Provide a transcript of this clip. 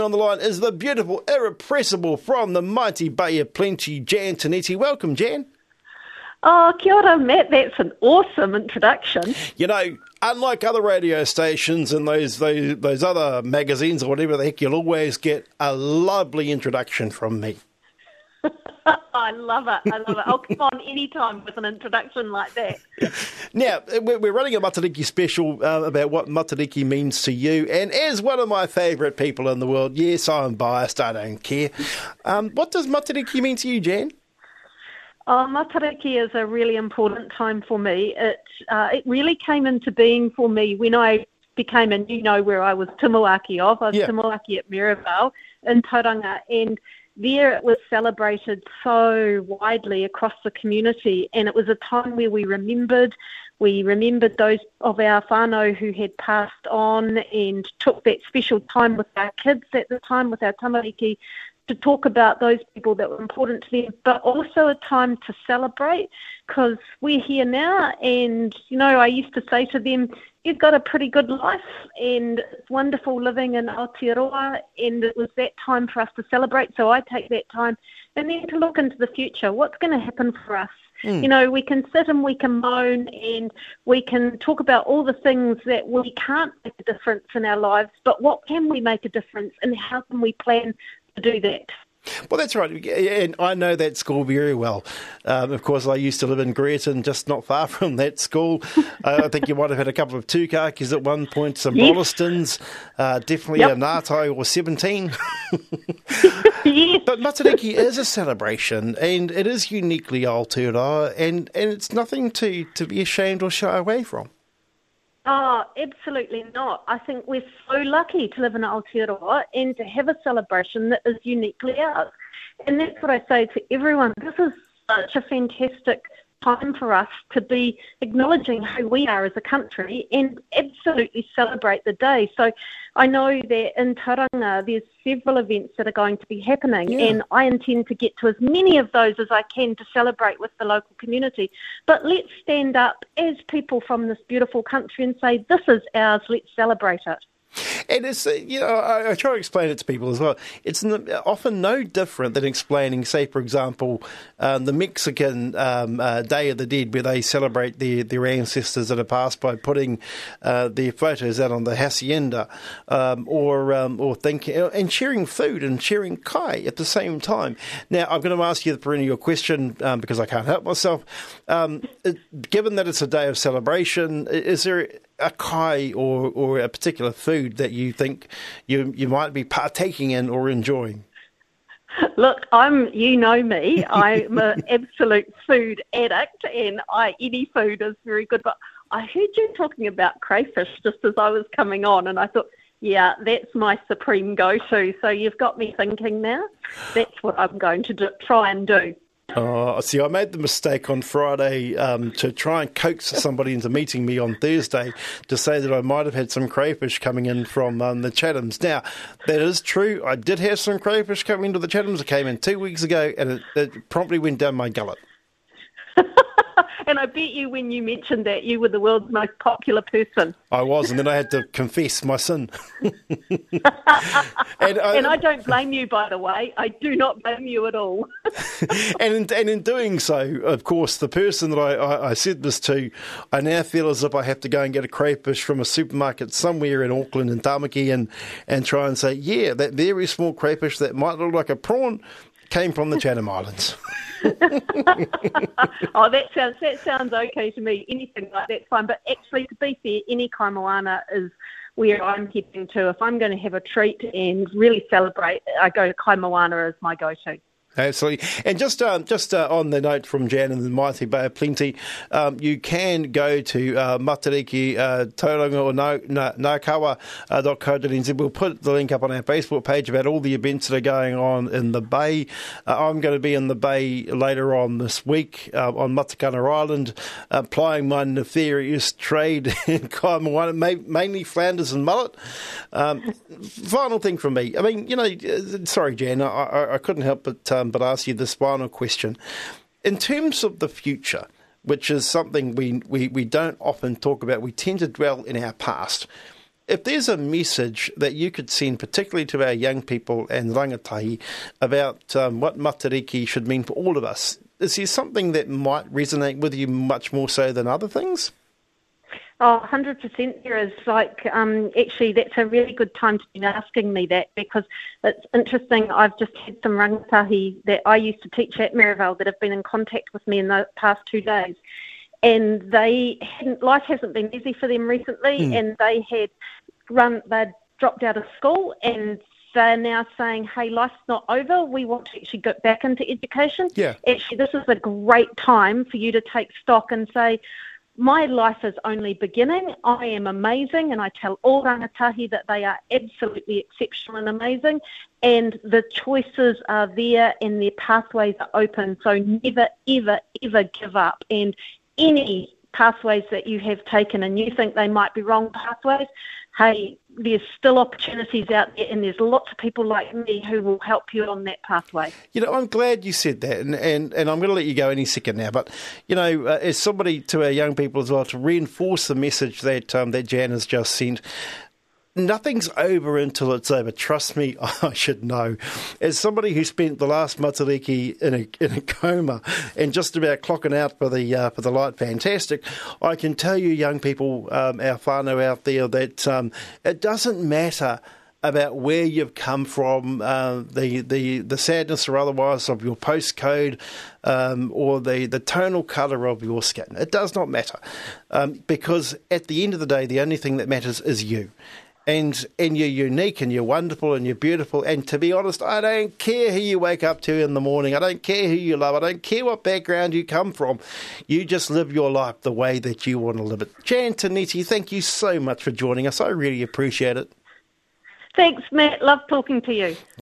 On the line is the beautiful, irrepressible from the mighty Bay of Plenty, Jan Tinetti. Welcome, Jan. Oh, kia ora, Matt. That's an awesome introduction. You know, unlike other radio stations and those other magazines or whatever the heck, you'll always get a lovely introduction from me. I love it. I'll come on any time with an introduction like that. Now, we're running a Matariki special about what Matariki means to you. And as one of my favourite people in the world, yes, I'm biased, I don't care. What does Matariki mean to you, Jan? Oh, Matariki is a really important time for me. It really came into being for me when I became, and you know where I was Tumuaki of. I was Tumuaki at Merivale in Tauranga, and there it was celebrated so widely across the community, and it was a time where we remembered those of our whānau who had passed on and took that special time with our kids at the time, with our tamariki, to talk about those people that were important to them, but also a time to celebrate because we're here now. And, you know, I used to say to them, you've got a pretty good life and it's wonderful living in Aotearoa, and it was that time for us to celebrate. So I take that time and then to look into the future. What's going to happen for us? You know, we can sit and we can moan and we can talk about all the things that we can't make a difference in our lives, but what can we make a difference and how can we plan to do that? Well, that's right, and I know that school very well. Of course, I used to live in Greerton, just not far from that school. I think you might have had a couple of tukakis at one point, some Rollistons, definitely a Ngātai or 17. Yes. But Matariki is a celebration, and it is uniquely Aotearoa, and it's nothing to be ashamed or shy away from. Oh, absolutely not. I think we're so lucky to live in Aotearoa and to have a celebration that is uniquely ours. And that's what I say to everyone. This is such a fantastic time for us to be acknowledging who we are as a country and absolutely celebrate the day. So I know that in Tauranga there's several events that are going to be happening, and I intend to get to as many of those as I can to celebrate with the local community. But let's stand up as people from this beautiful country and say, this is ours, let's celebrate it. And it's, you know, I try to explain it to people as well. It's often no different than explaining, say, for example, the Mexican Day of the Dead, where they celebrate their ancestors that have passed by putting their photos out on the hacienda, or thinking and sharing food and sharing kai at the same time. Now, I'm going to ask you the perennial question because I can't help myself. Given that it's a day of celebration, is there a kai or a particular food that you think you might be partaking in or enjoying? Look, you know me, I'm an absolute food addict, and any food is very good. But I heard you talking about crayfish just as I was coming on, and I thought, yeah, that's my supreme go-to. So you've got me thinking now. That's what I'm going to try and do. Oh, see, I made the mistake on Friday to try and coax somebody into meeting me on Thursday to say that I might have had some crayfish coming in from the Chathams. Now, that is true. I did have some crayfish coming into the Chathams. It came in 2 weeks ago, and it promptly went down my gullet. And I bet you when you mentioned that, you were the world's most popular person. I was, and then I had to confess my sin. And I don't blame you, by the way. I do not blame you at all. and in doing so, of course, the person that I said this to, I now feel as if I have to go and get a crayfish from a supermarket somewhere in Auckland and Tamaki and try and say, yeah, that very small crayfish that might look like a prawn came from the Chatham Islands. Oh, that sounds okay to me. Anything like that's fine. But actually, to be fair, any kaimoana is where I'm heading to. If I'm going to have a treat and really celebrate, I go to kaimoana as my go-to. Absolutely. And just on the note from Jan and the mighty Bay of Plenty, you can go to Matariki Tauranga or ngakawa.co.nz. We'll put the link up on our Facebook page about all the events that are going on in the Bay. I'm going to be in the Bay later on this week on Matakana Island, plying my nefarious trade in kaimoana, mainly flounders and mullet. Final thing from me. I mean, you know, sorry, Jan, I couldn't help but ask you this final question. In terms of the future, which is something we don't often talk about, we tend to dwell in our past. if there's a message that you could send, particularly to our young people and rangatahi, about what Matariki should mean for all of us, is there something that might resonate with you much more so than other things? Oh, 100% there is. Actually, that's a really good time to be asking me that, because it's interesting. I've just had some rangatahi that I used to teach at Maryvale that have been in contact with me in the past 2 days. And life hasn't been easy for them recently, and they'd dropped out of school, and they're now saying, hey, life's not over. We want to actually get back into education. Yeah. Actually, this is a great time for you to take stock and say, my life is only beginning. I am amazing, and I tell all rangatahi that they are absolutely exceptional and amazing, and the choices are there and their pathways are open. So never, ever, ever give up. And any pathways that you have taken and you think they might be wrong pathways, hey, there's still opportunities out there, and there's lots of people like me who will help you on that pathway. I'm glad you said that, and I'm going to let you go any second now, but, as somebody to our young people as well, to reinforce the message that that Jan has just sent, nothing's over until it's over. Trust me, I should know. As somebody who spent the last Matariki in a coma and just about clocking out for the light fantastic, I can tell you, young people, our whānau out there, that it doesn't matter about where you've come from, the sadness or otherwise of your postcode, or the tonal colour of your skin. It does not matter, because at the end of the day, the only thing that matters is you. And you're unique, and you're wonderful, and you're beautiful. And to be honest, I don't care who you wake up to in the morning. I don't care who you love. I don't care what background you come from. You just live your life the way that you want to live it. Jan Tinetti, thank you so much for joining us. I really appreciate it. Thanks, Matt. Love talking to you.